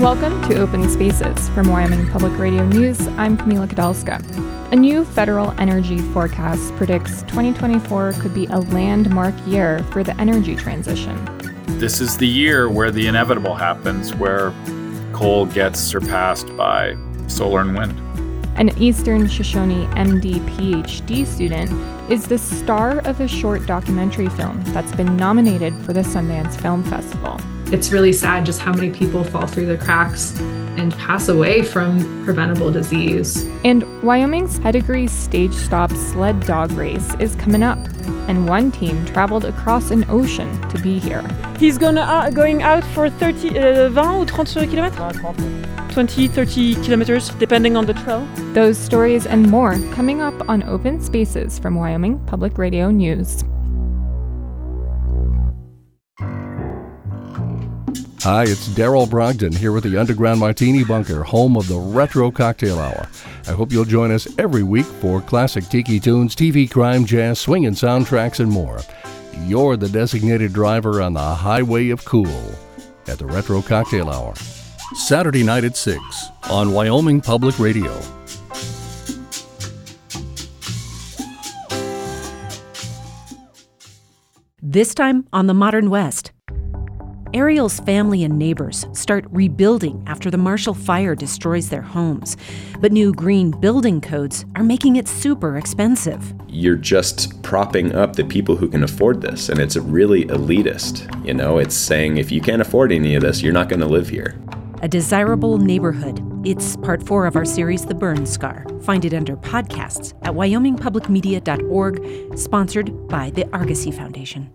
Welcome to Open Spaces. From Wyoming Public Radio News, I'm Camila Kadalska. A new federal energy forecast predicts 2024 could be a landmark year for the energy transition. This is the year where the inevitable happens, where coal gets surpassed by solar and wind. An Eastern Shoshone MD PhD student is the star of a short documentary film that's been nominated for the Sundance Film Festival. It's really sad just how many people fall through the cracks and pass away from preventable disease. And Wyoming's Pedigree Stage Stop Sled Dog Race is coming up, and one team traveled across an ocean to be here. He's going out for 20 or 30 kilometers? 20, 30 kilometers, depending on the trail. Those stories and more coming up on Open Spaces from Wyoming Public Radio News. Hi, it's Daryl Brogdon here with the Underground Martini Bunker, home of the Retro Cocktail Hour. I hope you'll join us every week for classic tiki tunes, TV crime, jazz, swing and soundtracks, and more. You're the designated driver on the highway of cool at the Retro Cocktail Hour. Saturday night at 6 on Wyoming Public Radio. This time on the Modern West. Ariel's family and neighbors start rebuilding after the Marshall Fire destroys their homes. But new green building codes are making it super expensive. You're just propping up the people who can afford this, and it's really elitist. You know, it's saying if you can't afford any of this, you're not going to live here. A Desirable Neighborhood. It's part 4 of our series, The Burn Scar. Find it under podcasts at wyomingpublicmedia.org, sponsored by the Argosy Foundation.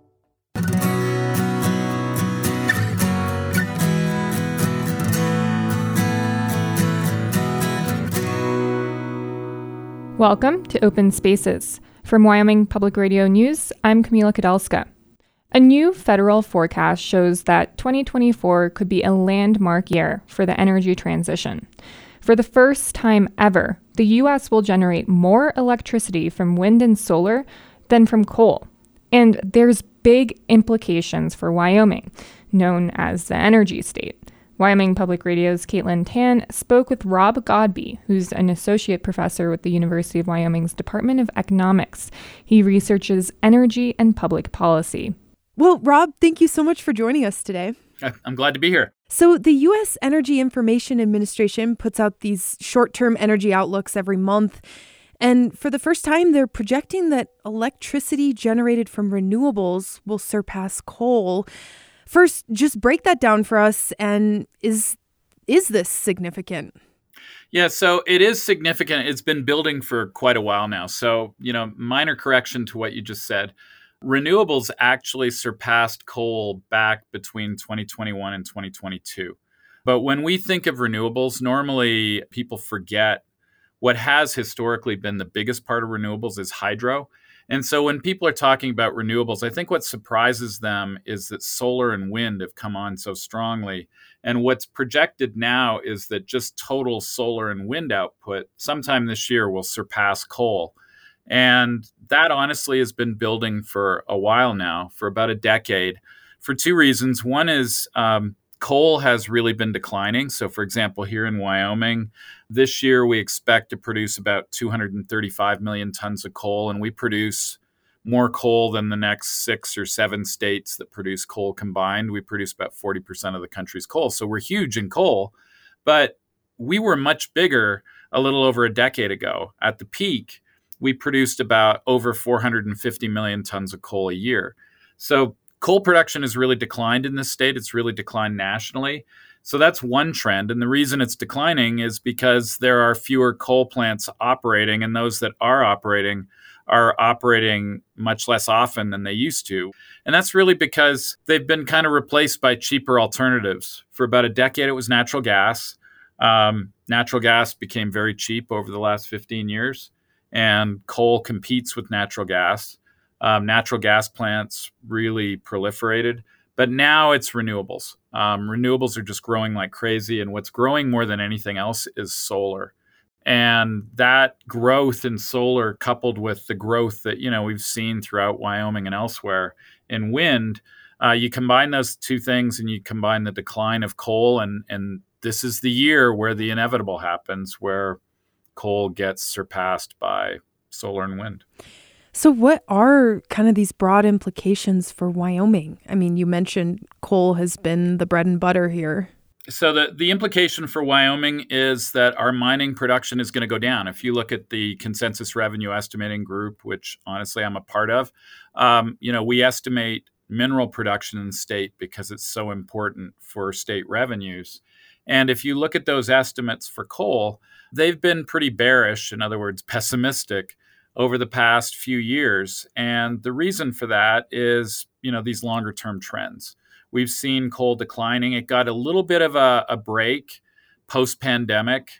Welcome to Open Spaces. From Wyoming Public Radio News, I'm Camila Kadalska. A new federal forecast shows that 2024 could be a landmark year for the energy transition. For the first time ever, the U.S. will generate more electricity from wind and solar than from coal. And there's big implications for Wyoming, known as the energy state. Wyoming Public Radio's Caitlin Tan spoke with Rob Godbee, who's an associate professor with the University of Wyoming's Department of Economics. He researches energy and public policy. Well, Rob, thank you so much for joining us today. I'm glad to be here. So the U.S. Energy Information Administration puts out these short-term energy outlooks every month. And for the first time, they're projecting that electricity generated from renewables will surpass coal. First, just break that down for us, and is this significant? Yeah, so it is significant. It's been building for quite a while now. So, minor correction to what you just said. Renewables actually surpassed coal back between 2021 and 2022. But when we think of renewables, normally people forget what has historically been the biggest part of renewables is hydro. And so when people are talking about renewables, I think what surprises them is that solar and wind have come on so strongly. And what's projected now is that just total solar and wind output sometime this year will surpass coal. And that honestly has been building for a while now, for about a decade, for two reasons. One is coal has really been declining. So, for example, here in Wyoming, this year we expect to produce about 235 million tons of coal, and we produce more coal than the next 6 or 7 states that produce coal combined. We produce about 40% of the country's coal. So we're huge in coal, but we were much bigger a little over a decade ago. At the peak, we produced about over 450 million tons of coal a year. So coal production has really declined in this state. It's really declined nationally. So that's one trend. And the reason it's declining is because there are fewer coal plants operating, and those that are operating much less often than they used to. And that's really because they've been kind of replaced by cheaper alternatives. For about a decade, it was natural gas. Natural gas became very cheap over the last 15 years, and coal competes with natural gas. Natural gas plants really proliferated, but now it's renewables. Renewables are just growing like crazy, and what's growing more than anything else is solar. And that growth in solar, coupled with the growth that we've seen throughout Wyoming and elsewhere in wind, you combine those two things, and you combine the decline of coal, and this is the year where the inevitable happens, where coal gets surpassed by solar and wind. So what are kind of these broad implications for Wyoming? I mean, you mentioned coal has been the bread and butter here. So the implication for Wyoming is that our mining production is going to go down. If you look at the Consensus Revenue Estimating Group, which honestly I'm a part of, we estimate mineral production in the state because it's so important for state revenues. And if you look at those estimates for coal, they've been pretty bearish, in other words, pessimistic, over the past few years. And the reason for that is, these longer term trends. We've seen coal declining. It got a little bit of a break post-pandemic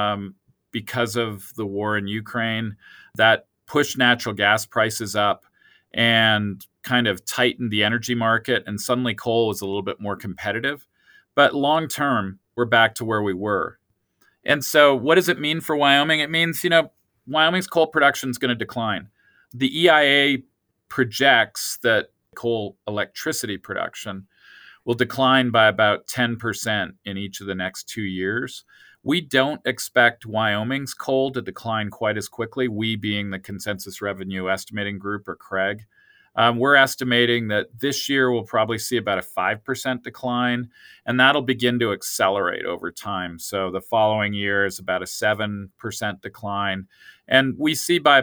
because of the war in Ukraine that pushed natural gas prices up and kind of tightened the energy market. And suddenly coal was a little bit more competitive. But long term, we're back to where we were. And so what does it mean for Wyoming? It means, Wyoming's coal production is going to decline. The EIA projects that coal electricity production will decline by about 10% in each of the next 2 years. We don't expect Wyoming's coal to decline quite as quickly, we being the Consensus Revenue Estimating Group, or CREG. We're estimating that this year we'll probably see about a 5% decline, and that'll begin to accelerate over time. So the following year is about a 7% decline. And we see by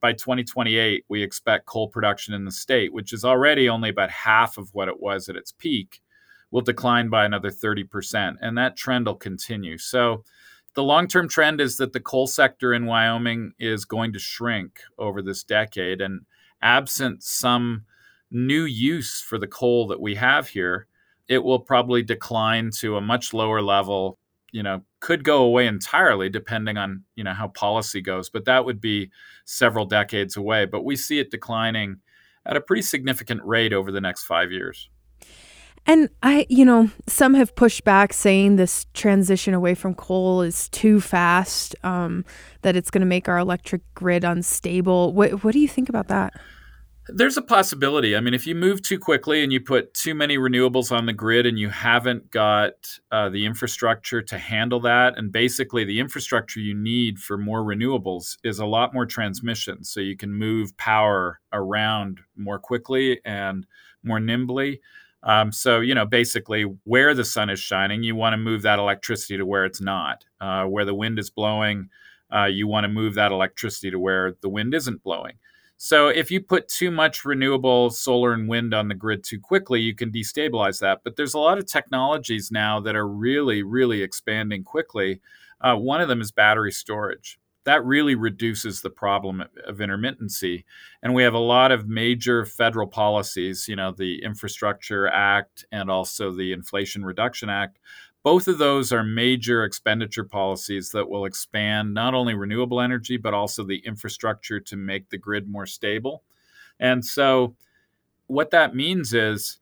2028, we expect coal production in the state, which is already only about half of what it was at its peak, will decline by another 30%. And that trend will continue. So the long-term trend is that the coal sector in Wyoming is going to shrink over this decade. And absent some new use for the coal that we have here, it will probably decline to a much lower level, could go away entirely depending on, how policy goes. But that would be several decades away. But we see it declining at a pretty significant rate over the next 5 years. And some have pushed back saying this transition away from coal is too fast, that it's going to make our electric grid unstable. What do you think about that? There's a possibility. I mean, if you move too quickly and you put too many renewables on the grid and you haven't got the infrastructure to handle that, and basically the infrastructure you need for more renewables is a lot more transmission, so you can move power around more quickly and more nimbly. So, basically where the sun is shining, you want to move that electricity to where it's not. Where the wind is blowing, you want to move that electricity to where the wind isn't blowing. So if you put too much renewable solar and wind on the grid too quickly, you can destabilize that. But there's a lot of technologies now that are really, really expanding quickly. One of them is battery storage. That really reduces the problem of intermittency. And we have a lot of major federal policies, the Infrastructure Act and also the Inflation Reduction Act. Both of those are major expenditure policies that will expand not only renewable energy, but also the infrastructure to make the grid more stable. And so what that means is,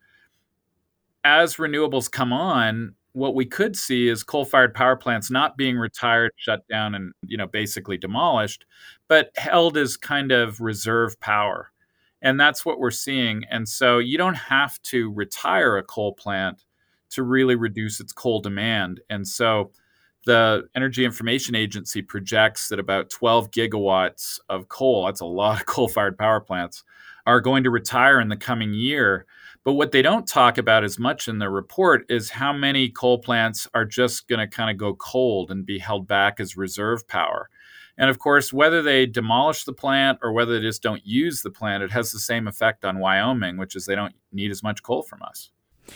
as renewables come on, what we could see is coal-fired power plants not being retired, shut down, and basically demolished, but held as kind of reserve power. And that's what we're seeing. And so you don't have to retire a coal plant to really reduce its coal demand. And so the Energy Information Agency projects that about 12 gigawatts of coal, that's a lot of coal-fired power plants, are going to retire in the coming year. But what they don't talk about as much in their report is how many coal plants are just going to kind of go cold and be held back as reserve power. And of course, whether they demolish the plant or whether they just don't use the plant, it has the same effect on Wyoming, which is they don't need as much coal from us.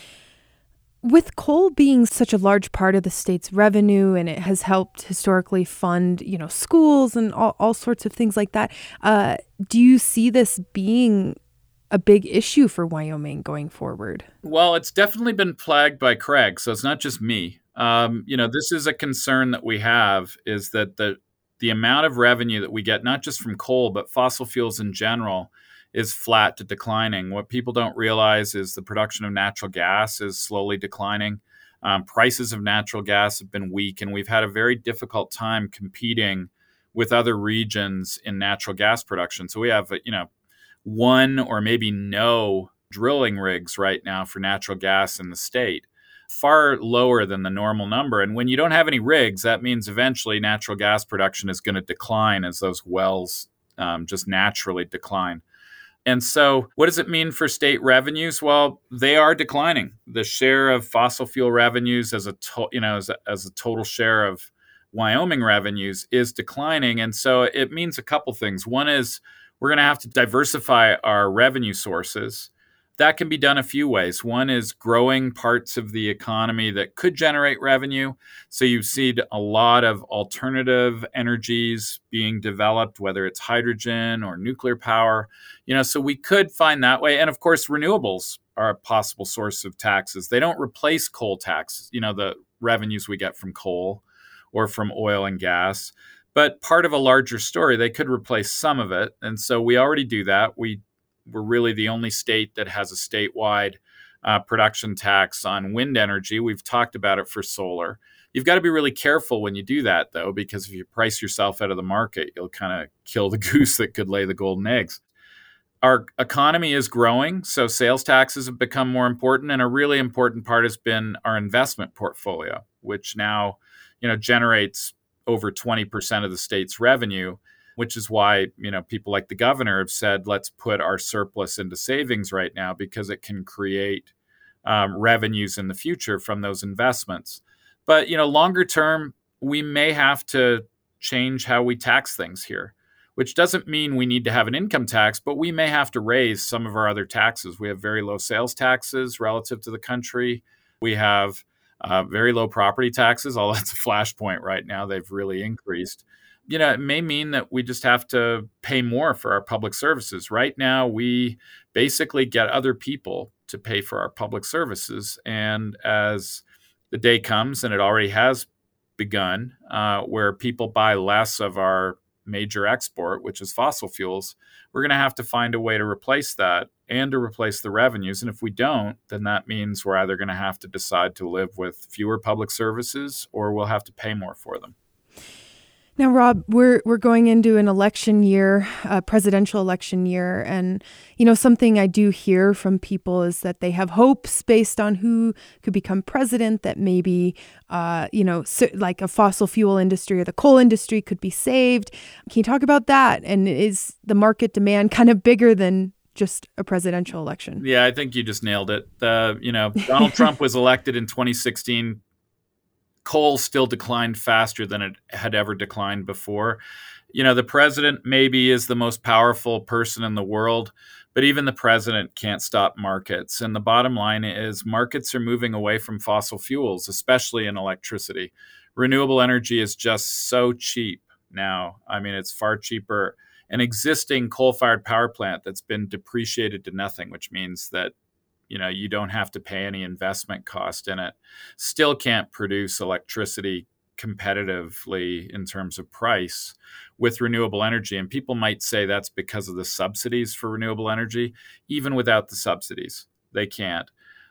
With coal being such a large part of the state's revenue, and it has helped historically fund, schools and all sorts of things like that, do you see this being a big issue for Wyoming going forward? Well, it's definitely been plagued by CREG, so it's not just me. This is a concern that we have, is that the amount of revenue that we get, not just from coal, but fossil fuels in general, is flat to declining. What people don't realize is the production of natural gas is slowly declining. Prices of natural gas have been weak, and we've had a very difficult time competing with other regions in natural gas production. So we have, one or maybe no drilling rigs right now for natural gas in the state, far lower than the normal number. And when you don't have any rigs, that means eventually natural gas production is going to decline as those wells just naturally decline. And so what does it mean for state revenues? Well, they are declining. The share of fossil fuel revenues as a total share of Wyoming revenues is declining. And so it means a couple things. One is we're going to have to diversify our revenue sources. That can be done a few ways. One is growing parts of the economy that could generate revenue. So you see a lot of alternative energies being developed, whether it's hydrogen or nuclear power. So we could find that way. And of course, renewables are a possible source of taxes. They don't replace coal tax, the revenues we get from coal or from oil and gas. But part of a larger story, they could replace some of it. And so we already do that. We're really the only state that has a statewide production tax on wind energy. We've talked about it for solar. You've got to be really careful when you do that, though, because if you price yourself out of the market, you'll kind of kill the goose that could lay the golden eggs. Our economy is growing, so sales taxes have become more important. And a really important part has been our investment portfolio, which now generates over 20% of the state's revenue, which is why, people like the governor have said, let's put our surplus into savings right now because it can create revenues in the future from those investments. But, longer term, we may have to change how we tax things here, which doesn't mean we need to have an income tax, but we may have to raise some of our other taxes. We have very low sales taxes relative to the country. We have very low property taxes, although that's a flashpoint right now. They've really increased. It may mean that we just have to pay more for our public services. Right now, we basically get other people to pay for our public services. And as the day comes, and it already has begun, where people buy less of our major export, which is fossil fuels, we're going to have to find a way to replace that and to replace the revenues. And if we don't, then that means we're either going to have to decide to live with fewer public services or we'll have to pay more for them. Now, Rob, we're going into an election year, a presidential election year. And, something I do hear from people is that they have hopes based on who could become president, that maybe, like a fossil fuel industry or the coal industry could be saved. Can you talk about that? And is the market demand kind of bigger than just a presidential election? Yeah, I think you just nailed it. Donald Trump was elected in 2016. Coal still declined faster than it had ever declined before. The president maybe is the most powerful person in the world, but even the president can't stop markets. And the bottom line is markets are moving away from fossil fuels, especially in electricity. Renewable energy is just so cheap now. It's far cheaper. An existing coal-fired power plant that's been depreciated to nothing, which means that you don't have to pay any investment cost in it, still can't produce electricity competitively in terms of price with renewable energy. And people might say that's because of the subsidies for renewable energy. Even without the subsidies, they can't.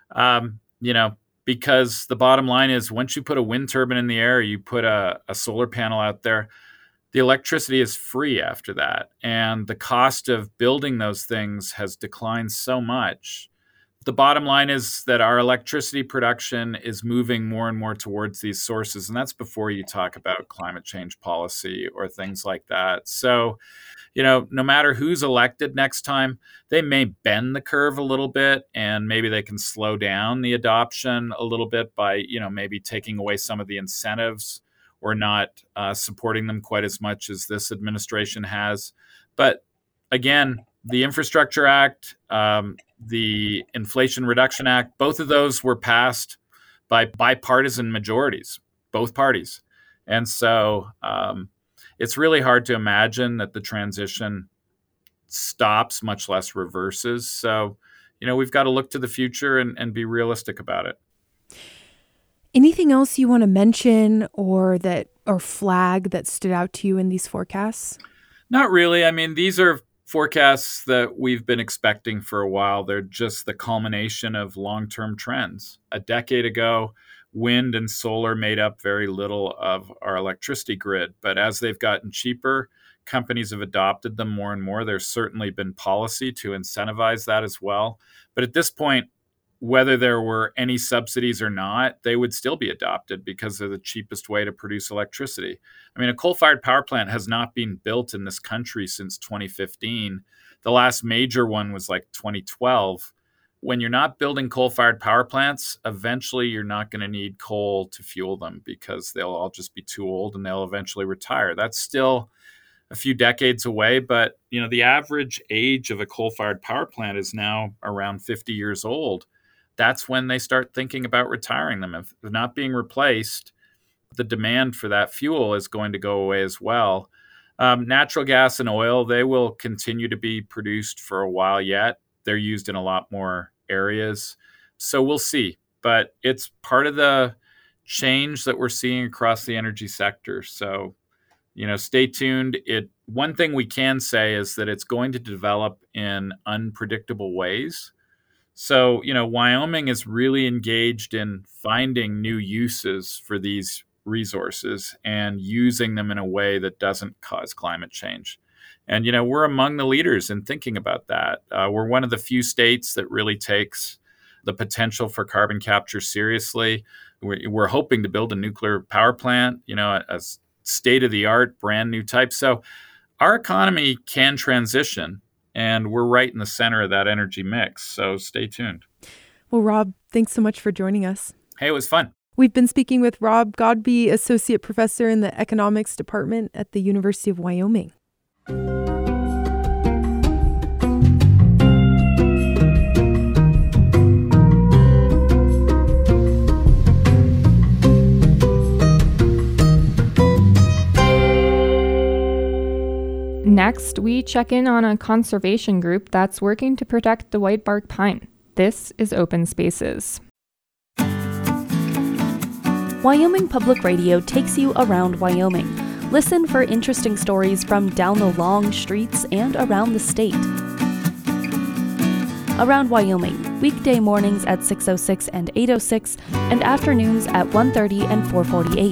Because the bottom line is once you put a wind turbine in the air, you put a solar panel out there, the electricity is free after that. And the cost of building those things has declined so much. The bottom line is that our electricity production is moving more and more towards these sources. And that's before you talk about climate change policy or things like that. So, no matter who's elected next time, they may bend the curve a little bit and maybe they can slow down the adoption a little bit by, maybe taking away some of the incentives or not supporting them quite as much as this administration has. But again, the Infrastructure Act, the Inflation Reduction Act, both of those were passed by bipartisan majorities, both parties. And so it's really hard to imagine that the transition stops, much less reverses. So, we've got to look to the future and be realistic about it. Anything else you want to mention or flag that stood out to you in these forecasts? Not really. These are forecasts that we've been expecting for a while. They're just the culmination of long-term trends. A decade ago, wind and solar made up very little of our electricity grid. But as they've gotten cheaper, companies have adopted them more and more. There's certainly been policy to incentivize that as well. But at this point, whether there were any subsidies or not, they would still be adopted because they're the cheapest way to produce electricity. I mean, a coal-fired power plant has not been built in this country since 2015. The last major one was like 2012. When you're not building coal-fired power plants, eventually you're not going to need coal to fuel them because they'll all just be too old and they'll eventually retire. That's still a few decades away, but the average age of a coal-fired power plant is now around 50 years old. That's when they start thinking about retiring them. If they're not being replaced, the demand for that fuel is going to go away as well. Natural gas and oil, they will continue to be produced for a while yet. They're used in a lot more areas. So we'll see. But it's part of the change that we're seeing across the energy sector. So, stay tuned. One thing we can say is that it's going to develop in unpredictable ways. So, Wyoming is really engaged in finding new uses for these resources and using them in a way that doesn't cause climate change. And, we're among the leaders in thinking about that. We're one of the few states that really takes the potential for carbon capture seriously. We're hoping to build a nuclear power plant, a state-of-the-art, brand new type. So our economy can transition. And we're right in the center of that energy mix. So stay tuned. Well, Rob, thanks so much for joining us. Hey, it was fun. We've been speaking with Rob Godbey, Associate Professor in the Economics Department at the University of Wyoming. Next, we check in on a conservation group that's working to protect the whitebark pine. This is Open Spaces. Wyoming Public Radio takes you around Wyoming. Listen for interesting stories from down the long streets and around the state. Around Wyoming, weekday mornings at 6:06 and 8:06, and afternoons at 1:30 and 4:48.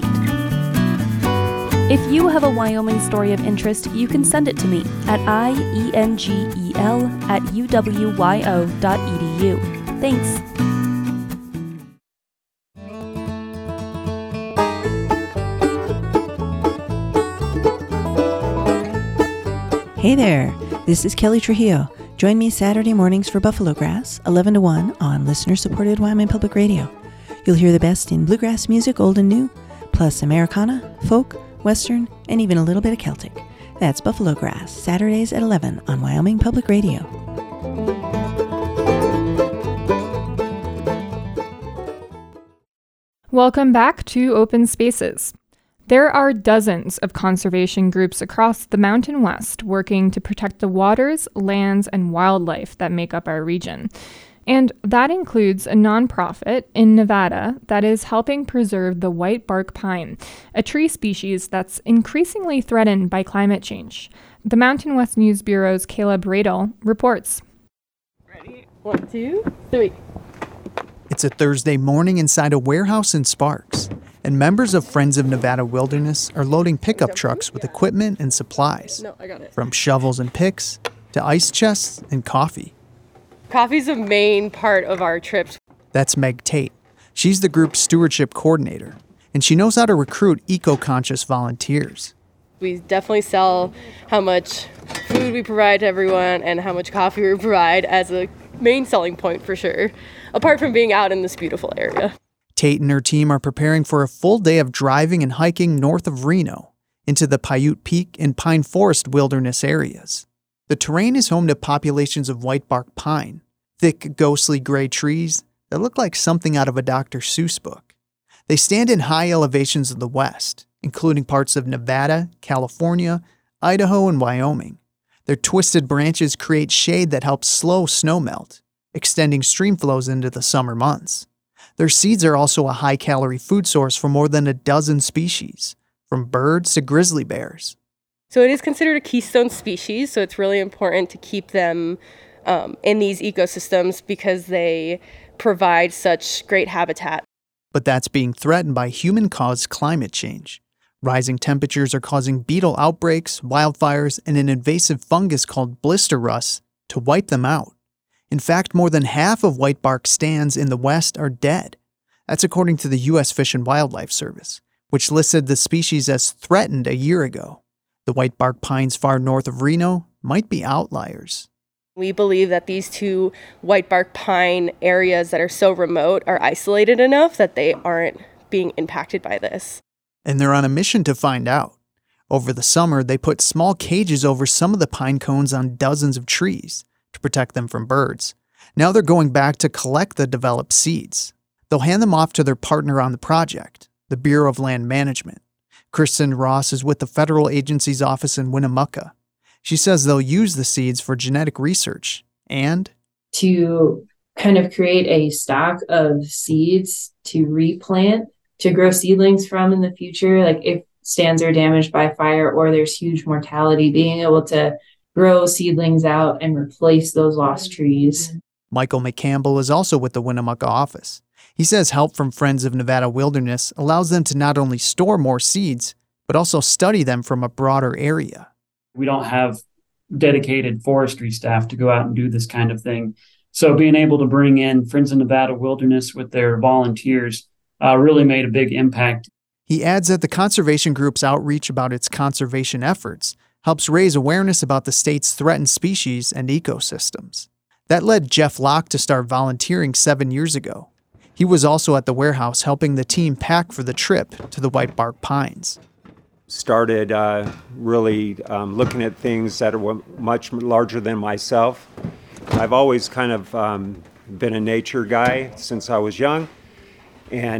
If you have a Wyoming story of interest, you can send it to me at iengel@uwyo.edu. Thanks. Hey there, this is Kelly Trujillo. Join me Saturday mornings for Buffalo Grass, 11 to 1 on listener-supported Wyoming Public Radio. You'll hear the best in bluegrass music, old and new, plus Americana, folk, Western, and even a little bit of Celtic. That's Buffalo Grass, Saturdays at 11 on Wyoming Public Radio. Welcome back to Open Spaces. There are dozens of conservation groups across the Mountain West working to protect the waters, lands, and wildlife that make up our region. And that includes a nonprofit in Nevada that is helping preserve the whitebark pine, a tree species that's increasingly threatened by climate change. The Mountain West News Bureau's Caleb Radel reports. Ready? 1, 2, 3. It's a Thursday morning inside a warehouse in Sparks, and members of Friends of Nevada Wilderness are loading pickup trucks with equipment and supplies, from shovels and picks to ice chests and coffee. Coffee's a main part of our trips. That's Meg Tate. She's the group's stewardship coordinator, and she knows how to recruit eco-conscious volunteers. We definitely sell how much food we provide to everyone and how much coffee we provide as a main selling point for sure, apart from being out in this beautiful area. Tate and her team are preparing for a full day of driving and hiking north of Reno into the Paiute Peak and Pine Forest wilderness areas. The terrain is home to populations of whitebark pine, thick, ghostly gray trees that look like something out of a Dr. Seuss book. They stand in high elevations of the West, including parts of Nevada, California, Idaho, and Wyoming. Their twisted branches create shade that helps slow snowmelt, extending stream flows into the summer months. Their seeds are also a high-calorie food source for more than a dozen species, from birds to grizzly bears. So it is considered a keystone species, so it's really important to keep them in these ecosystems because they provide such great habitat. But that's being threatened by human-caused climate change. Rising temperatures are causing beetle outbreaks, wildfires, and an invasive fungus called blister rust to wipe them out. In fact, more than half of whitebark stands in the West are dead. That's according to the U.S. Fish and Wildlife Service, which listed the species as threatened a year ago. The whitebark pines far north of Reno might be outliers. We believe that these two whitebark pine areas that are so remote are isolated enough that they aren't being impacted by this. And they're on a mission to find out. Over the summer, they put small cages over some of the pine cones on dozens of trees to protect them from birds. Now they're going back to collect the developed seeds. They'll hand them off to their partner on the project, the Bureau of Land Management. Kristen Ross is with the federal agency's office in Winnemucca. She says they'll use the seeds for genetic research and to kind of create a stock of seeds to replant, to grow seedlings from in the future. Like if stands are damaged by fire or there's huge mortality, being able to grow seedlings out and replace those lost trees. Michael McCampbell is also with the Winnemucca office. He says help from Friends of Nevada Wilderness allows them to not only store more seeds, but also study them from a broader area. We don't have dedicated forestry staff to go out and do this kind of thing. So being able to bring in Friends of Nevada Wilderness with their volunteers really made a big impact. He adds that the conservation group's outreach about its conservation efforts helps raise awareness about the state's threatened species and ecosystems. That led Jeff Locke to start volunteering 7 years ago. He was also at the warehouse helping the team pack for the trip to the whitebark pines. Started really looking at things that are much larger than myself. I've always kind of been a nature guy since I was young, and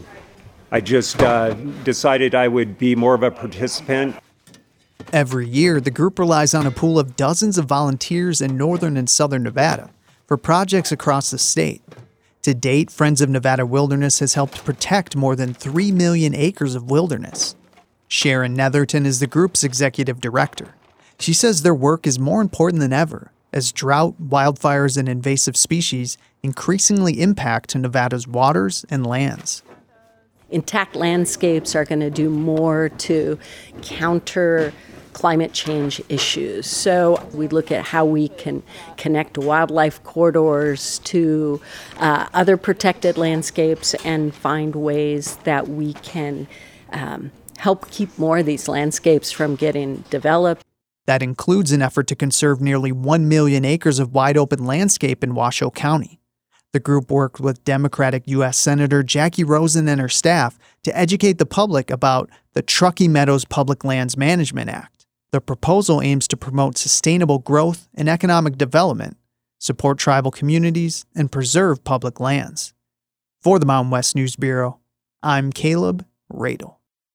I just decided I would be more of a participant. Every year, the group relies on a pool of dozens of volunteers in northern and southern Nevada for projects across the state. To date, Friends of Nevada Wilderness has helped protect more than 3 million acres of wilderness. Sharon Netherton is the group's executive director. She says their work is more important than ever as drought, wildfires, and invasive species increasingly impact Nevada's waters and lands. Intact landscapes are going to do more to counter climate change issues. So we look at how we can connect wildlife corridors to other protected landscapes and find ways that we can help keep more of these landscapes from getting developed. That includes an effort to conserve nearly 1 million acres of wide-open landscape in Washoe County. The group worked with Democratic U.S. Senator Jackie Rosen and her staff to educate the public about the Truckee Meadows Public Lands Management Act. The proposal aims to promote sustainable growth and economic development, support tribal communities, and preserve public lands. For the Mountain West News Bureau, I'm Caleb Radel.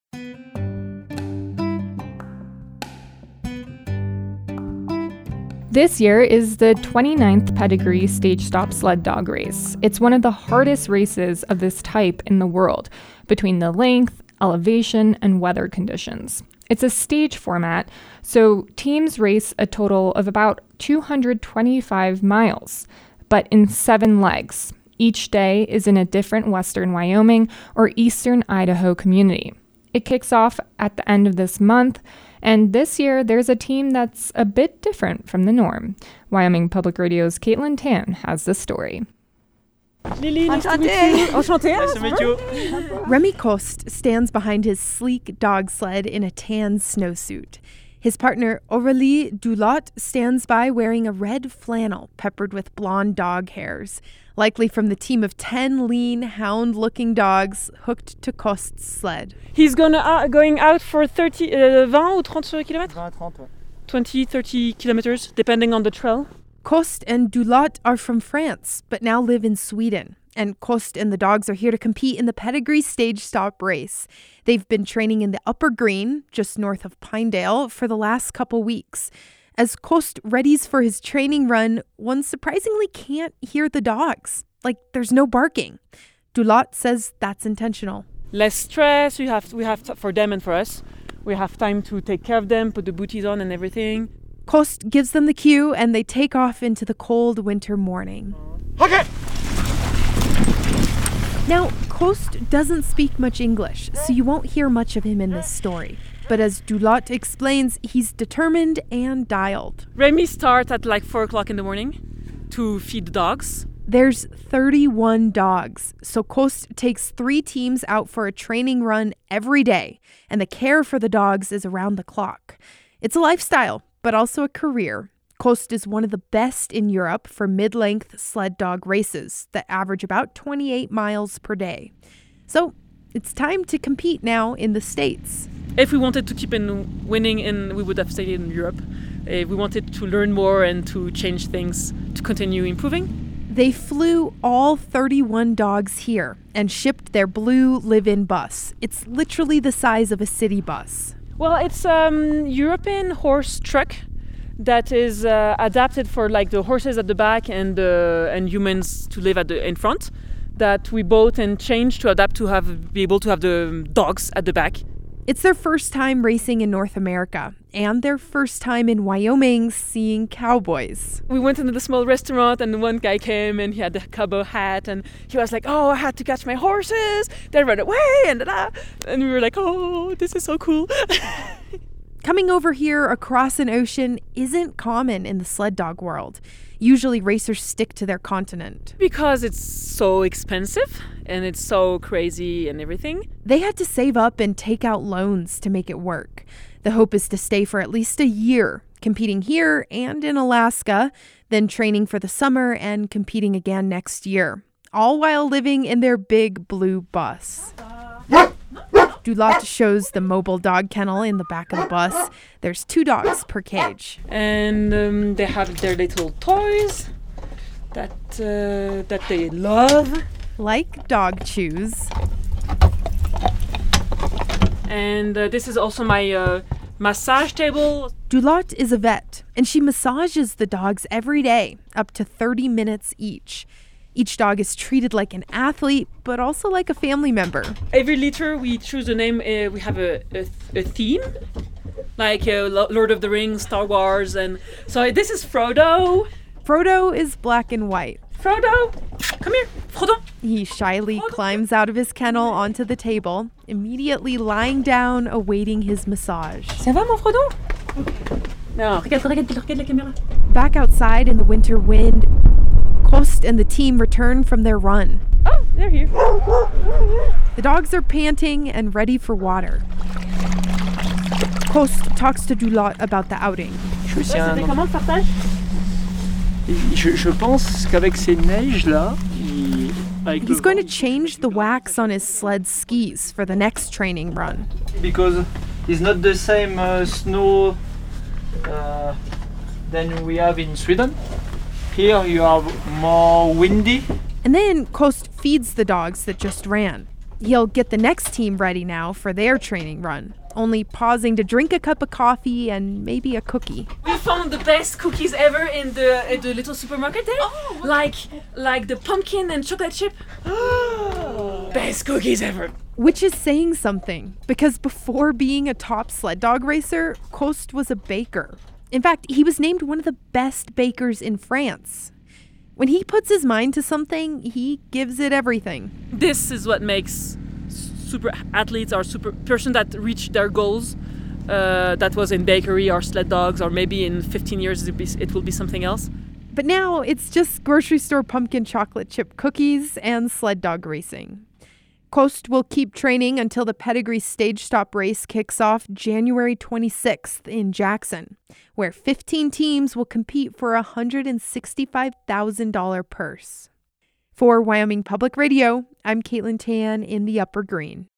This year is the 29th Pedigree Stage Stop Sled Dog Race. It's one of the hardest races of this type in the world, between the length, elevation, and weather conditions. It's a stage format, so teams race a total of about 225 miles, but in 7 legs. Each day is in a different western Wyoming or eastern Idaho community. It kicks off at the end of this month, and this year there's a team that's a bit different from the norm. Wyoming Public Radio's Caitlin Tan has the story. Lily, nice to meet you. Enchantée. Nice to meet you. Remy Coste stands behind his sleek dog sled in a tan snowsuit. His partner, Aurélie Dulot, stands by wearing a red flannel peppered with blonde dog hairs, likely from the team of 10 lean, hound-looking dogs hooked to Coste's sled. He's going out for 20 or 30 kilometers? 20, 30 kilometers, depending on the trail. Coste and Dulot are from France, but now live in Sweden. And Coste and the dogs are here to compete in the Pedigree Stage Stop race. They've been training in the Upper Green, just north of Pinedale, for the last couple weeks. As Coste readies for his training run, one surprisingly can't hear the dogs. Like, there's no barking. Dulot says that's intentional. Less stress, we have for them and for us. We have time to take care of them, put the booties on and everything. Coste gives them the cue, and they take off into the cold winter morning. Okay. Now, Coast doesn't speak much English, so you won't hear much of him in this story. But as Dulot explains, he's determined and dialed. Remy starts at like 4 o'clock in the morning to feed the dogs. There's 31 dogs, so Coast takes 3 teams out for a training run every day, and the care for the dogs is around the clock. It's a lifestyle, but also a career. Coast is one of the best in Europe for mid-length sled dog races that average about 28 miles per day. So it's time to compete now in the States. If we wanted to keep in winning, we would have stayed in Europe. If we wanted to learn more and to change things, to continue improving. They flew all 31 dogs here and shipped their blue live-in bus. It's literally the size of a city bus. Well, it's a European horse truck that is adapted for like the horses at the back and humans to live in front, that we bought and changed to adapt to be able to have the dogs at the back. It's their first time racing in North America and their first time in Wyoming seeing cowboys. We went into the small restaurant and one guy came and he had the cowboy hat and he was like, oh, I had to catch my horses. They ran away and da-da. And we were like, oh, this is so cool. Coming over here across an ocean isn't common in the sled dog world. Usually racers stick to their continent. Because it's so expensive and it's so crazy and everything. They had to save up and take out loans to make it work. The hope is to stay for at least a year, competing here and in Alaska, then training for the summer and competing again next year, all while living in their big blue bus. Dulot shows the mobile dog kennel in the back of the bus. There's 2 dogs per cage. And they have their little toys that they love. Like dog chews. And this is also my massage table. Dulot is a vet, and she massages the dogs every day, up to 30 minutes each. Each dog is treated like an athlete, but also like a family member. Every litter we choose a name. We have a theme, like Lord of the Rings, Star Wars, and so this is Frodo. Frodo is black and white. Frodo, come here, Frodo. He shyly climbs out of his kennel onto the table, immediately lying down, awaiting his massage. Ça va, mon Frodo? No, regarde la caméra. Back outside in the winter wind, Coast and the team return from their run. Oh, they're here. The dogs are panting and ready for water. Coast talks to Dulot about the outing. Je pense qu'avec ces neiges-là, he's going to change the wax on his sled skis for the next training run. Because it's not the same snow than we have in Sweden. Here you are more windy. And then Coast feeds the dogs that just ran. He'll get the next team ready now for their training run, only pausing to drink a cup of coffee and maybe a cookie. We found the best cookies ever in the little supermarket there. Oh, like the pumpkin and chocolate chip. Best cookies ever. Which is saying something, because before being a top sled dog racer, Coast was a baker. In fact, he was named one of the best bakers in France. When he puts his mind to something, he gives it everything. This is what makes super athletes or super person that reach their goals. That was in bakery or sled dogs, or maybe in 15 years it will be something else. But now it's just grocery store pumpkin chocolate chip cookies and sled dog racing. Coast will keep training until the Pedigree Stage Stop race kicks off January 26th in Jackson, where 15 teams will compete for a $165,000 purse. For Wyoming Public Radio, I'm Caitlin Tan in the Upper Green.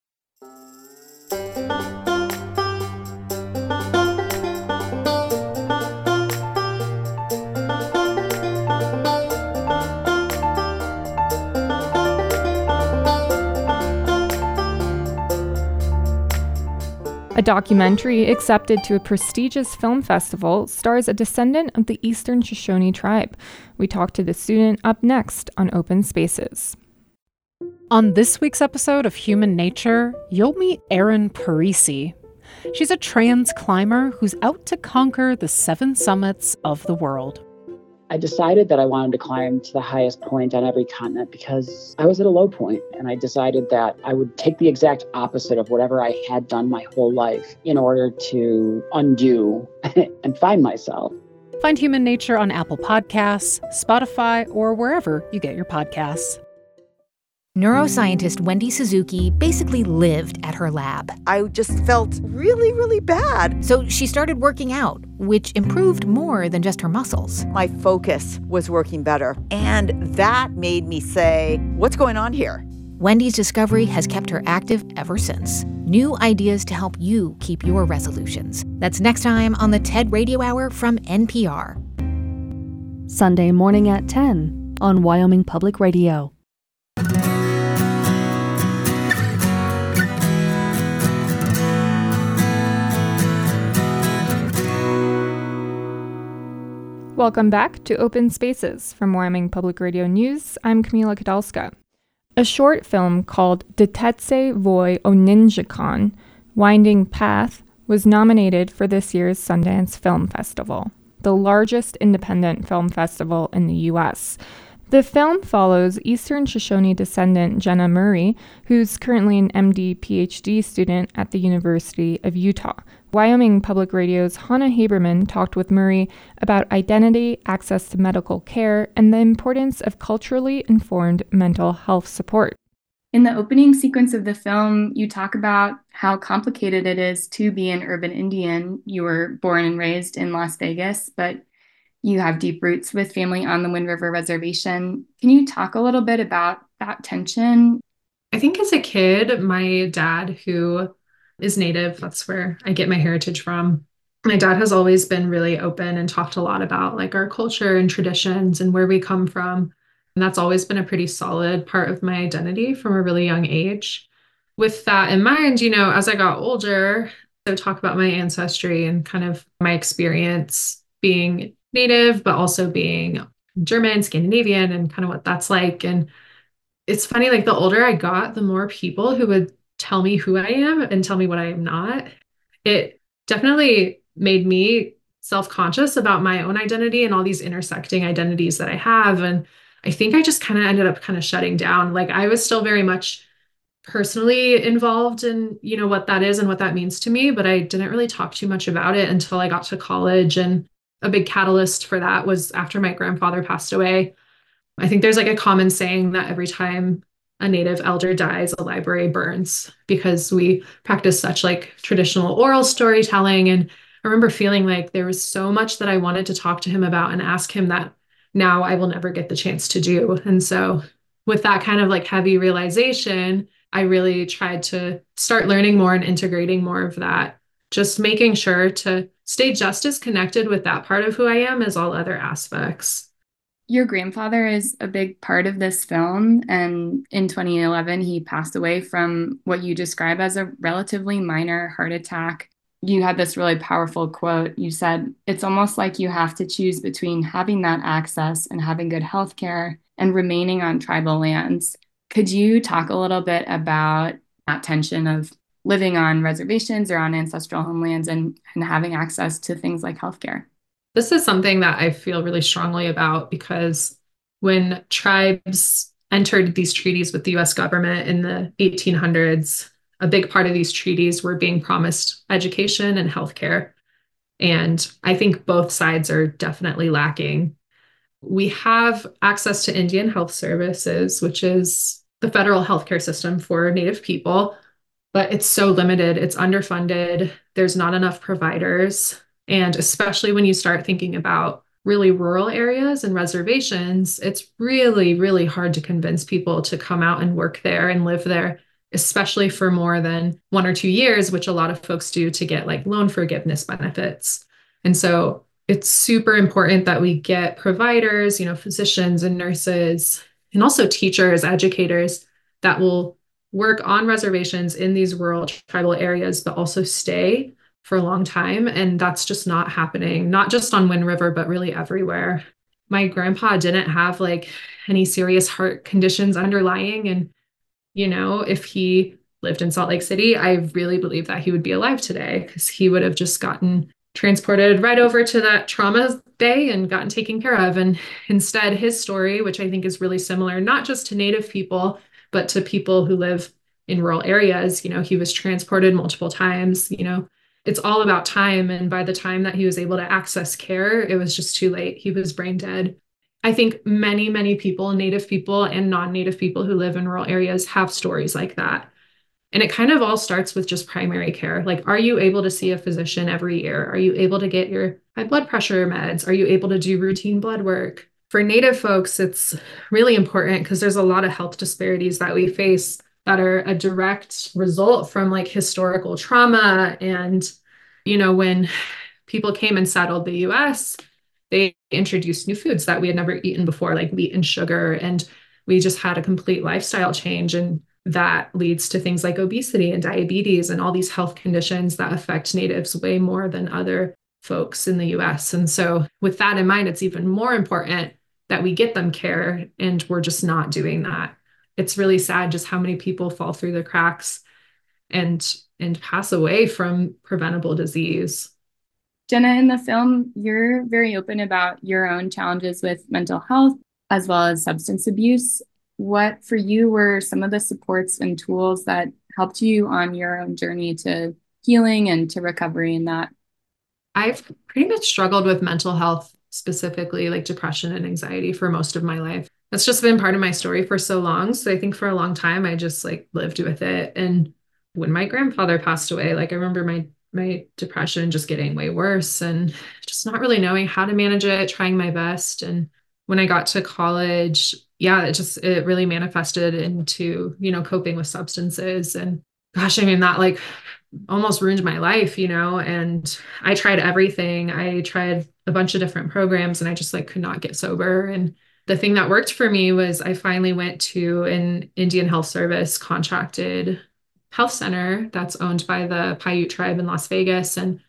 A documentary accepted to a prestigious film festival stars a descendant of the Eastern Shoshone tribe. We talk to the student up next on Open Spaces. On this week's episode of Human Nature, you'll meet Erin Parisi. She's a trans climber who's out to conquer the 7 summits of the world. I decided that I wanted to climb to the highest point on every continent because I was at a low point, and I decided that I would take the exact opposite of whatever I had done my whole life in order to undo and find myself. Find Human Nature on Apple Podcasts, Spotify, or wherever you get your podcasts. Neuroscientist Wendy Suzuki basically lived at her lab. I just felt really, really bad. So she started working out, which improved more than just her muscles. My focus was working better. And that made me say, what's going on here? Wendy's discovery has kept her active ever since. New ideas to help you keep your resolutions. That's next time on the TED Radio Hour from NPR. Sunday morning at 10 on Wyoming Public Radio. Welcome back to Open Spaces from Wyoming Public Radio News. I'm Camila Kadalska. A short film called Detetse Voi o Ninjakon, Winding Path, was nominated for this year's Sundance Film Festival, the largest independent film festival in the U.S. The film follows Eastern Shoshone descendant Jenna Murray, who's currently an MD-PhD student at the University of Utah. Wyoming Public Radio's Hannah Haberman talked with Murray about identity, access to medical care, and the importance of culturally informed mental health support. In the opening sequence of the film, you talk about how complicated it is to be an urban Indian. You were born and raised in Las Vegas, but you have deep roots with family on the Wind River Reservation. Can you talk a little bit about that tension? I think as a kid, my dad, who is Native, that's where I get my heritage from. My dad has always been really open and talked a lot about like our culture and traditions and where we come from. And that's always been a pretty solid part of my identity from a really young age. With that in mind, as I got older, I would talk about my ancestry and kind of my experience being Native, but also being German, Scandinavian, and kind of what that's like. And it's funny, like the older I got, the more people who would tell me who I am and tell me what I am not. It definitely made me self-conscious about my own identity and all these intersecting identities that I have. And I think I just kind of ended up kind of shutting down. Like I was still very much personally involved in, what that is and what that means to me, but I didn't really talk too much about it until I got to college. And a big catalyst for that was after my grandfather passed away. I think there's like a common saying that every time a Native elder dies, a library burns, because we practice such like traditional oral storytelling. And I remember feeling like there was so much that I wanted to talk to him about and ask him that now I will never get the chance to do. And so with that kind of like heavy realization, I really tried to start learning more and integrating more of that, just making sure to stay just as connected with that part of who I am as all other aspects. Your grandfather is a big part of this film, and in 2011, he passed away from what you describe as a relatively minor heart attack. You had this really powerful quote. You said, "It's almost like you have to choose between having that access and having good health care and remaining on tribal lands." Could you talk a little bit about that tension of living on reservations or on ancestral homelands and having access to things like healthcare? This is something that I feel really strongly about because when tribes entered these treaties with the US government in the 1800s, a big part of these treaties were being promised education and healthcare. And I think both sides are definitely lacking. We have access to Indian Health Services, which is the federal healthcare system for Native people, but it's so limited. It's underfunded. There's not enough providers. And especially when you start thinking about really rural areas and reservations, it's really, really hard to convince people to come out and work there and live there, especially for more than 1 or 2 years, which a lot of folks do to get like loan forgiveness benefits. And so it's super important that we get providers, physicians and nurses, and also teachers, educators that will work on reservations in these rural tribal areas, but also stay for a long time. And that's just not happening, not just on Wind River, but really everywhere. My grandpa didn't have like any serious heart conditions underlying. And, if he lived in Salt Lake City, I really believe that he would be alive today because he would have just gotten transported right over to that trauma bay and gotten taken care of. And instead, his story, which I think is really similar, not just to Native people, but to people who live in rural areas, he was transported multiple times, it's all about time. And by the time that he was able to access care, it was just too late. He was brain dead. I think many, many people, Native people and non-Native people who live in rural areas have stories like that. And it kind of all starts with just primary care. Like, are you able to see a physician every year? Are you able to get your high blood pressure meds? Are you able to do routine blood work? For Native folks, it's really important because there's a lot of health disparities that we face that are a direct result from like historical trauma. And, when people came and settled the US, they introduced new foods that we had never eaten before, like wheat and sugar. And we just had a complete lifestyle change. And that leads to things like obesity and diabetes and all these health conditions that affect Natives way more than other folks in the US. And so with that in mind, it's even more important that we get them care, and we're just not doing that. It's really sad just how many people fall through the cracks and pass away from preventable disease. Jenna, in the film, you're very open about your own challenges with mental health as well as substance abuse. What for you were some of the supports and tools that helped you on your own journey to healing and to recovery in that? I've pretty much struggled with mental health, specifically like depression and anxiety, for most of my life. That's just been part of my story for so long. So I think for a long time, I just like lived with it. And when my grandfather passed away, like I remember my depression just getting way worse and just not really knowing how to manage it, trying my best. And when I got to college, it really manifested into, coping with substances. And gosh, I mean, that like almost ruined my life, and I tried everything. I tried a bunch of different programs and I just like could not get sober. And the thing that worked for me was I finally went to an Indian Health Service contracted health center that's owned by the Paiute tribe in Las Vegas. And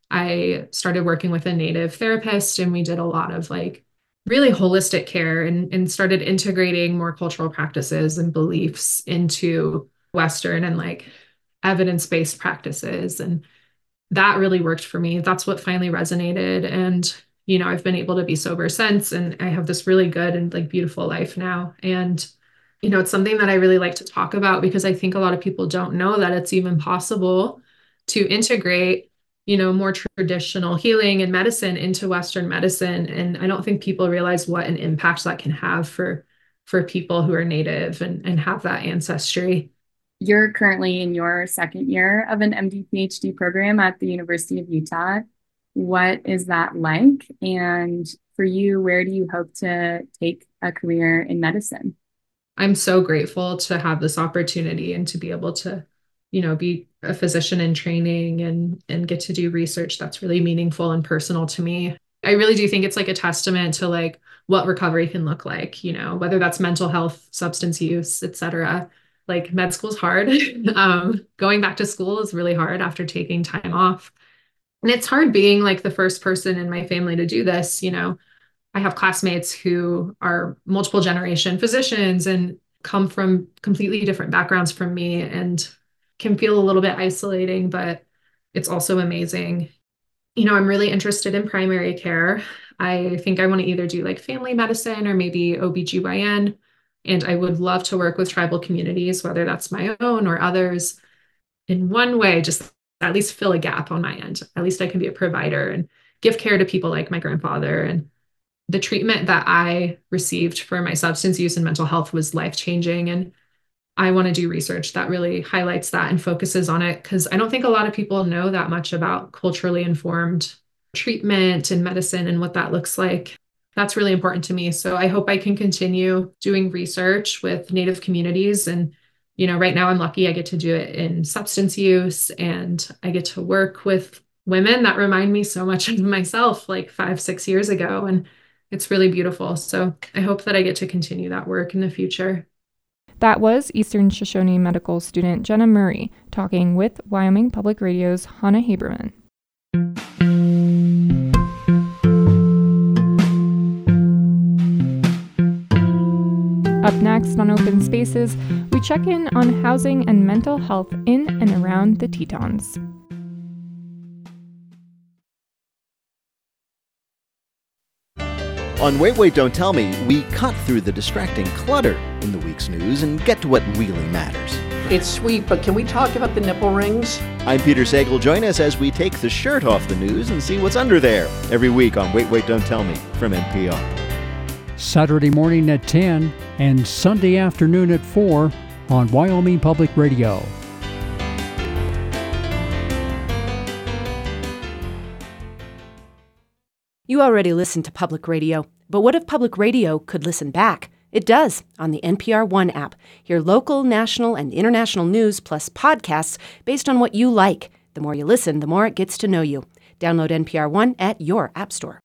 I started working with a Native therapist, and we did a lot of like really holistic care and started integrating more cultural practices and beliefs into Western and like evidence-based practices. And that really worked for me. That's what finally resonated. And, I've been able to be sober since, and I have this really good and like beautiful life now. And, it's something that I really like to talk about because I think a lot of people don't know that it's even possible to integrate more traditional healing and medicine into Western medicine. And I don't think people realize what an impact that can have for people who are Native and have that ancestry. You're currently in your second year of an MD PhD program at the University of Utah. What is that like? And for you, where do you hope to take a career in medicine? I'm so grateful to have this opportunity and to be able to be a physician in training and get to do research that's really meaningful and personal to me. I really do think it's like a testament to like what recovery can look like, whether that's mental health, substance use, et cetera. Like med school is hard. Going back to school is really hard after taking time off. And it's hard being like the first person in my family to do this. I have classmates who are multiple generation physicians and come from completely different backgrounds from me, and can feel a little bit isolating, but it's also amazing. I'm really interested in primary care. I think I want to either do like family medicine or maybe OBGYN. And I would love to work with tribal communities, whether that's my own or others, in one way, just at least fill a gap on my end. At least I can be a provider and give care to people like my grandfather. And the treatment that I received for my substance use and mental health was life-changing. And I want to do research that really highlights that and focuses on it, because I don't think a lot of people know that much about culturally informed treatment and medicine and what that looks like. That's really important to me. So I hope I can continue doing research with Native communities. And, right now I'm lucky I get to do it in substance use, and I get to work with women that remind me so much of myself like 5-6 years ago. And it's really beautiful. So I hope that I get to continue that work in the future. That was Eastern Shoshone medical student Jenna Murray talking with Wyoming Public Radio's Hannah Haberman. Up next on Open Spaces, we check in on housing and mental health in and around the Tetons. On Wait, Wait, Don't Tell Me, we cut through the distracting clutter in the week's news and get to what really matters. It's sweet, but can we talk about the nipple rings? I'm Peter Sagal. Join us as we take the shirt off the news and see what's under there every week on Wait, Wait, Don't Tell Me from NPR. Saturday morning at 10 and Sunday afternoon at 4 on Wyoming Public Radio. You already listen to public radio, but what if public radio could listen back? It does on the NPR One app. Hear local, national, and international news plus podcasts based on what you like. The more you listen, the more it gets to know you. Download NPR One at your app store.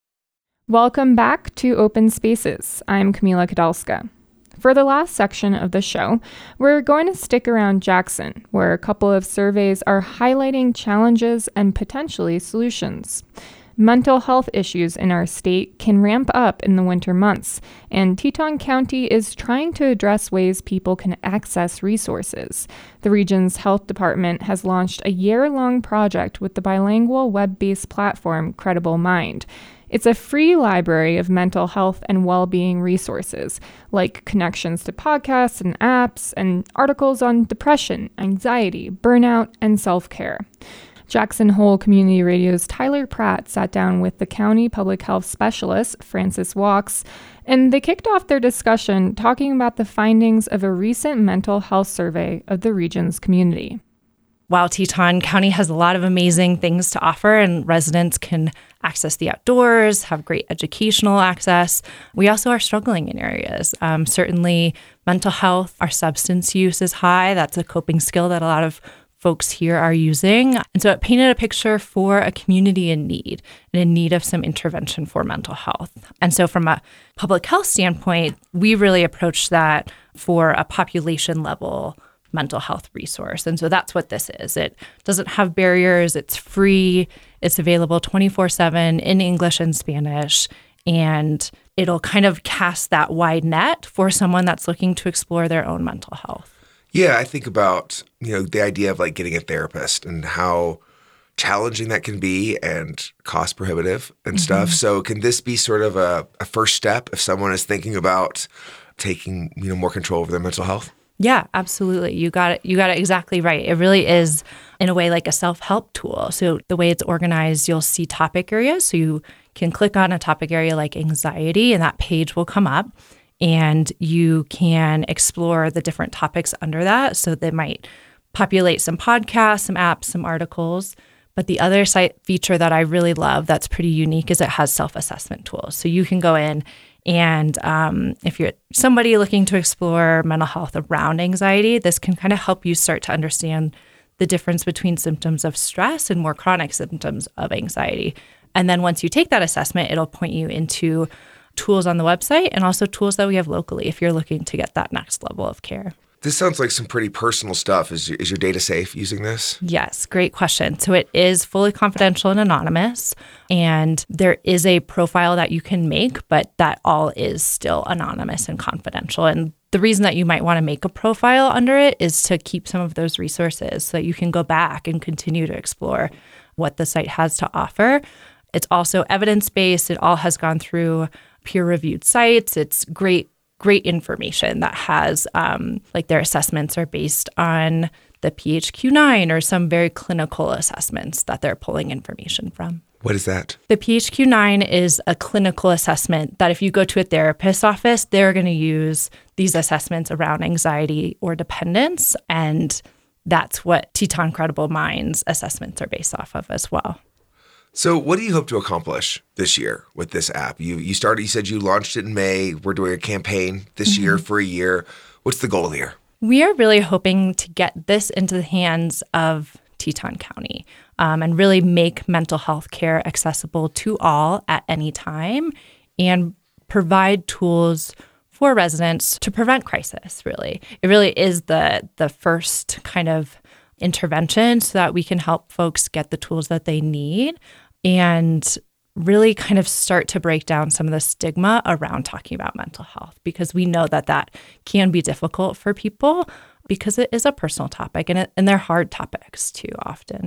Welcome back to Open Spaces. I'm Camila Kadalska. For the last section of the show, we're going to stick around Jackson, where a couple of surveys are highlighting challenges and potentially solutions. Mental health issues in our state can ramp up in the winter months, and Teton County is trying to address ways people can access resources. The region's health department has launched a year-long project with the bilingual web-based platform Credible Mind. It's a free library of mental health and well-being resources, like connections to podcasts and apps, and articles on depression, anxiety, burnout, and self-care. Jackson Hole Community Radio's Tyler Pratt sat down with the county public health specialist, Francis Walks, and they kicked off their discussion talking about the findings of a recent mental health survey of the region's community. While Teton County has a lot of amazing things to offer and residents can access the outdoors, have great educational access, we also are struggling in areas. Certainly mental health, our substance use is high. That's a coping skill that a lot of folks here are using. And so it painted a picture for a community in need and in need of some intervention for mental health. And so from a public health standpoint, we really approached that for a population level mental health resource. And so that's what this is. It doesn't have barriers. It's free. It's available 24/7 in English and Spanish. And it'll kind of cast that wide net for someone that's looking to explore their own mental health. Yeah, I think about, the idea of like getting a therapist and how challenging that can be and cost prohibitive and stuff. So can this be sort of a first step if someone is thinking about taking, more control over their mental health? Yeah, absolutely. You got it exactly right. It really is, in a way, like a self-help tool. So the way it's organized, you'll see topic areas. So you can click on a topic area like anxiety, and that page will come up. And you can explore the different topics under that. So they might populate some podcasts, some apps, some articles. But the other site feature that I really love that's pretty unique is it has self-assessment tools. So you can go in and if you're somebody looking to explore mental health around anxiety, this can kind of help you start to understand the difference between symptoms of stress and more chronic symptoms of anxiety. And then once you take that assessment, it'll point you into tools on the website and also tools that we have locally if you're looking to get that next level of care. This sounds like some pretty personal stuff. Is your data safe using this? Yes, great question. So it is fully confidential and anonymous, and there is a profile that you can make, but that all is still anonymous and confidential. And the reason that you might want to make a profile under it is to keep some of those resources so that you can go back and continue to explore what the site has to offer. It's also evidence-based. It all has gone through peer-reviewed sites. It's great information that has, like their assessments are based on the PHQ-9 or some very clinical assessments that they're pulling information from. What is that? The PHQ-9 is a clinical assessment that if you go to a therapist's office, they're going to use these assessments around anxiety or dependence. And that's what Teton Credible Mind's assessments are based off of as well. So what do you hope to accomplish this year with this app? You said you launched it in May. We're doing a campaign this year for a year. What's the goal here? We are really hoping to get this into the hands of Teton County and really make mental health care accessible to all at any time and provide tools for residents to prevent crisis, really. It really is the first kind of intervention so that we can help folks get the tools that they need and really kind of start to break down some of the stigma around talking about mental health, because we know that can be difficult for people because it is a personal topic and they're hard topics too often.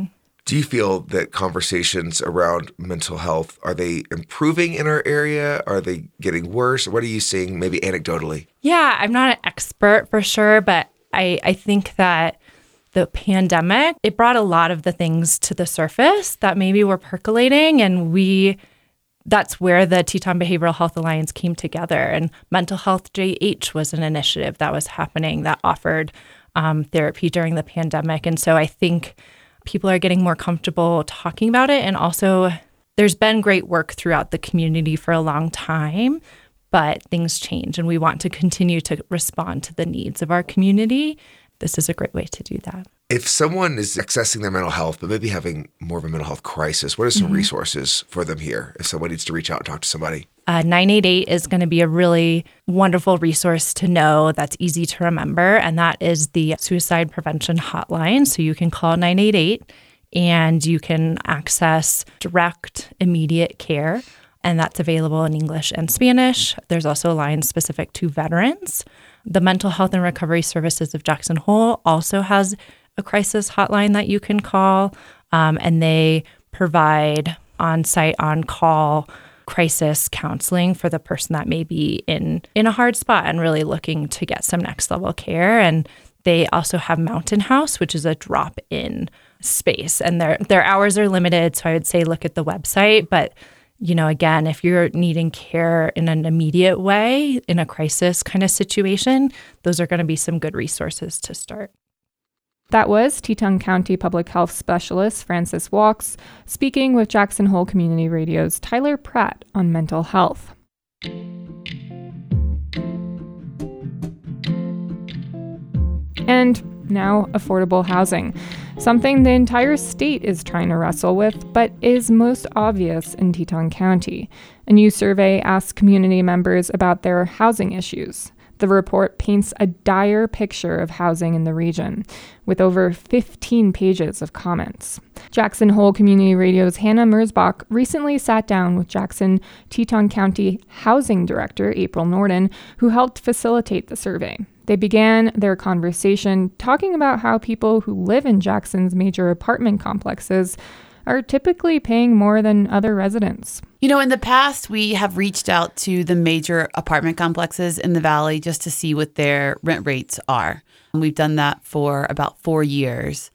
Do you feel that conversations around mental health, are they improving in our area? Are they getting worse? What are you seeing maybe anecdotally? Yeah, I'm not an expert for sure, but I think that the pandemic, it brought a lot of the things to the surface that maybe were percolating, and that's where the Teton Behavioral Health Alliance came together. And Mental Health JH was an initiative that was happening that offered therapy during the pandemic. And so I think people are getting more comfortable talking about it. And also there's been great work throughout the community for a long time, but things change and we want to continue to respond to the needs of our community. This is a great way to do that. If someone is accessing their mental health, but maybe having more of a mental health crisis, what are some resources for them here if someone needs to reach out and talk to somebody? 988 is going to be a really wonderful resource to know that's easy to remember, and that is the suicide prevention hotline. So you can call 988 and you can access direct, immediate care, and that's available in English and Spanish. There's also a line specific to veterans. The Mental Health and Recovery Services of Jackson Hole also has a crisis hotline that you can call, and they provide on-site, on-call crisis counseling for the person that may be in a hard spot and really looking to get some next-level care. And they also have Mountain House, which is a drop-in space, and their hours are limited, so I would say look at the website. But again, if you're needing care in an immediate way, in a crisis kind of situation, those are going to be some good resources to start. That was Teton County Public Health Specialist Frances Walks speaking with Jackson Hole Community Radio's Tyler Pratt on mental health. And now, affordable housing. Something the entire state is trying to wrestle with, but is most obvious in Teton County. A new survey asked community members about their housing issues. The report paints a dire picture of housing in the region, with over 15 pages of comments. Jackson Hole Community Radio's Hannah Merzbach recently sat down with Jackson Teton County Housing Director April Norden, who helped facilitate the survey. They began their conversation talking about how people who live in Jackson's major apartment complexes are typically paying more than other residents. In the past, we have reached out to the major apartment complexes in the Valley just to see what their rent rates are. And we've done that for about 4 years.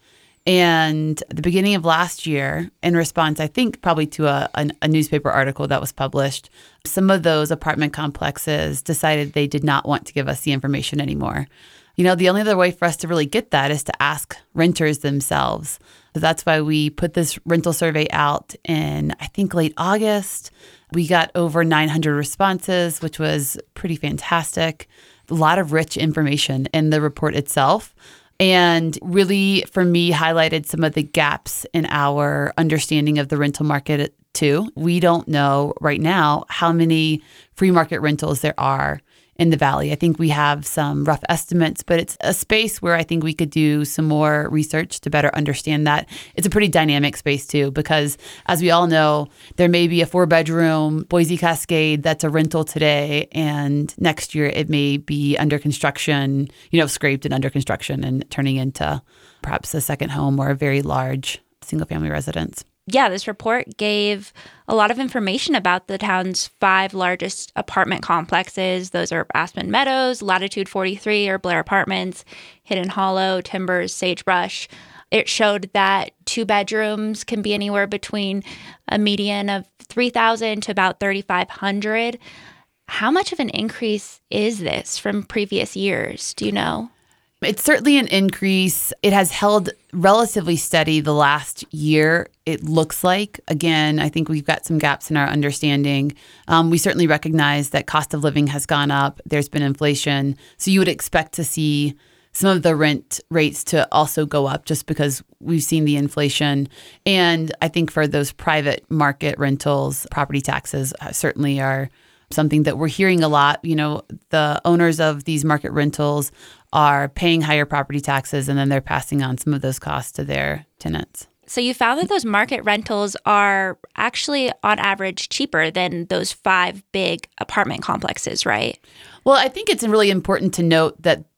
And at the beginning of last year, in response, I think probably to a newspaper article that was published, some of those apartment complexes decided they did not want to give us the information anymore. The only other way for us to really get that is to ask renters themselves. So that's why we put this rental survey out in, I think, late August. We got over 900 responses, which was pretty fantastic. A lot of rich information in the report itself. And really, for me, highlighted some of the gaps in our understanding of the rental market, too. We don't know right now how many free market rentals there are in the Valley. I think we have some rough estimates, but it's a space where I think we could do some more research to better understand that. It's a pretty dynamic space, too, because as we all know, there may be a 4-bedroom Boise Cascade that's a rental today, and next year it may be under construction, scraped and under construction and turning into perhaps a second home or a very large single-family residence. Yeah, this report gave a lot of information about the town's 5 largest apartment complexes. Those are Aspen Meadows, Latitude 43 or Blair Apartments, Hidden Hollow, Timbers, Sagebrush. It showed that 2 bedrooms can be anywhere between a median of $3,000 to about $3,500. How much of an increase is this from previous years? Do you know? It's certainly an increase. It has held relatively steady the last year, it looks like. Again, I think we've got some gaps in our understanding. We certainly recognize that cost of living has gone up. There's been inflation. So you would expect to see some of the rent rates to also go up just because we've seen the inflation. And I think for those private market rentals, property taxes certainly are something that we're hearing a lot. The owners of these market rentals are paying higher property taxes, and then they're passing on some of those costs to their tenants. So you found that those market rentals are actually, on average, cheaper than those 5 big apartment complexes, right? Well, I think it's really important to note that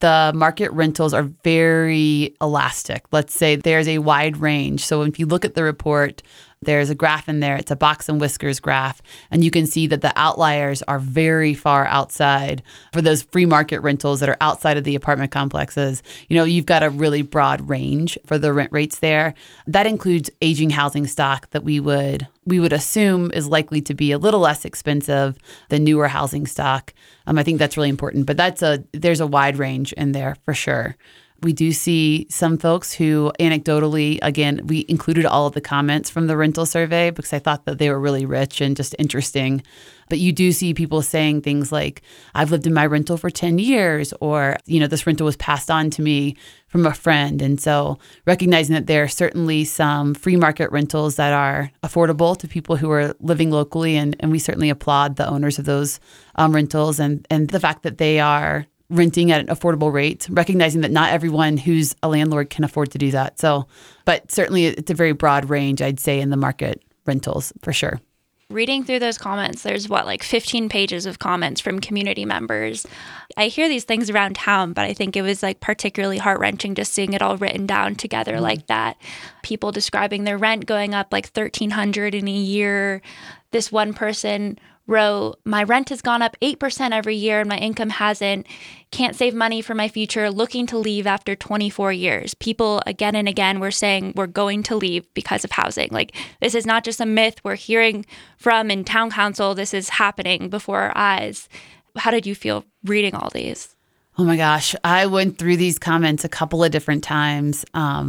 the market rentals are very elastic. Let's say there's a wide range. So if you look at the report, there's a graph in there. It's a box and whiskers graph. And you can see that the outliers are very far outside. For those free market rentals that are outside of the apartment complexes, you've got a really broad range for the rent rates there. That includes aging housing stock that we would assume is likely to be a little less expensive than newer housing stock. I think that's really important. But there's a wide range in there for sure. We do see some folks who anecdotally, again, we included all of the comments from the rental survey because I thought that they were really rich and just interesting. But you do see people saying things like, I've lived in my rental for 10 years, or, this rental was passed on to me from a friend. And so recognizing that there are certainly some free market rentals that are affordable to people who are living locally. And we certainly applaud the owners of those rentals and the fact that they are renting at an affordable rate, recognizing that not everyone who's a landlord can afford to do that. So, but certainly it's a very broad range, I'd say, in the market rentals for sure. Reading through those comments, there's 15 pages of comments from community members. I hear these things around town, but I think it was particularly heart-wrenching just seeing it all written down together like that. People describing their rent going up $1,300 in a year. This one person wrote, my rent has gone up 8% every year and my income hasn't. Can't save money for my future, looking to leave after 24 years. People again and again were saying we're going to leave because of housing. This is not just a myth we're hearing from in town council. This is happening before our eyes. How did you feel reading all these? Oh my gosh. I went through these comments a couple of different times.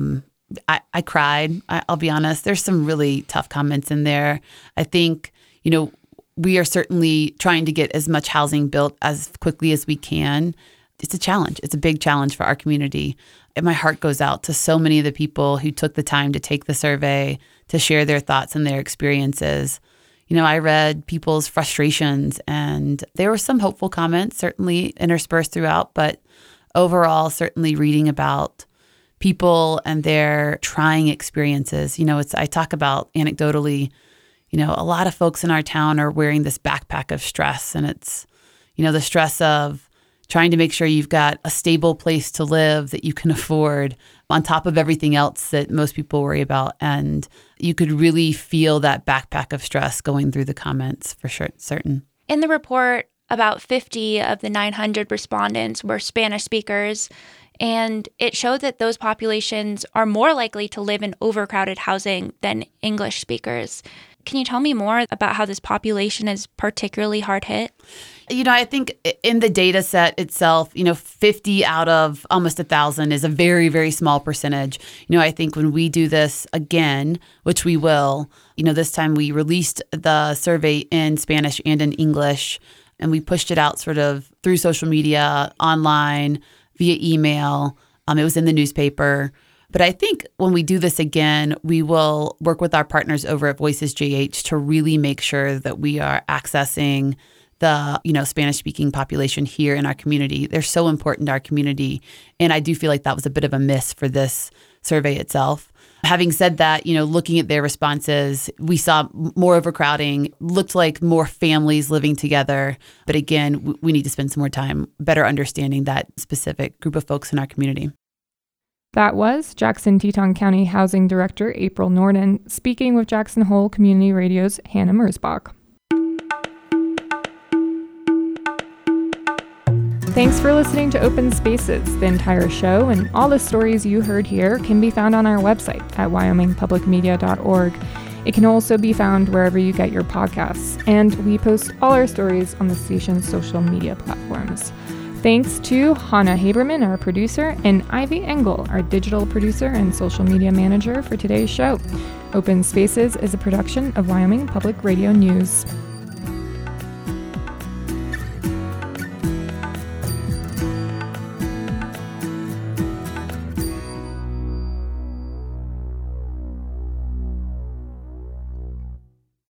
I cried. I'll be honest. There's some really tough comments in there. I think, we are certainly trying to get as much housing built as quickly as we can. It's a challenge. It's a big challenge for our community. And my heart goes out to so many of the people who took the time to take the survey, to share their thoughts and their experiences. I read people's frustrations, and there were some hopeful comments certainly interspersed throughout, but overall, certainly reading about people and their trying experiences. I talk about anecdotally, a lot of folks in our town are wearing this backpack of stress, and it's, the stress of trying to make sure you've got a stable place to live that you can afford on top of everything else that most people worry about. And you could really feel that backpack of stress going through the comments for sure, certain. In the report, about 50 of the 900 respondents were Spanish speakers, and it showed that those populations are more likely to live in overcrowded housing than English speakers. Can you tell me more about how this population is particularly hard hit? I think in the data set itself, 50 out of almost 1,000 is a very, very small percentage. I think when we do this again, which we will, this time we released the survey in Spanish and in English, and we pushed it out sort of through social media, online, via email. It was in the newspaper. But I think when we do this again, we will work with our partners over at Voices JH to really make sure that we are accessing the, Spanish-speaking population here in our community. They're so important to our community. And I do feel like that was a bit of a miss for this survey itself. Having said that, looking at their responses, we saw more overcrowding, looked like more families living together. But again, we need to spend some more time better understanding that specific group of folks in our community. That was Jackson-Teton County Housing Director April Norden speaking with Jackson Hole Community Radio's Hannah Mersbach. Thanks for listening to Open Spaces. The entire show and all the stories you heard here can be found on our website at wyomingpublicmedia.org. It can also be found wherever you get your podcasts, and we post all our stories on the station's social media platforms. Thanks to Hannah Haberman, our producer, and Ivy Engel, our digital producer and social media manager for today's show. Open Spaces is a production of Wyoming Public Radio News.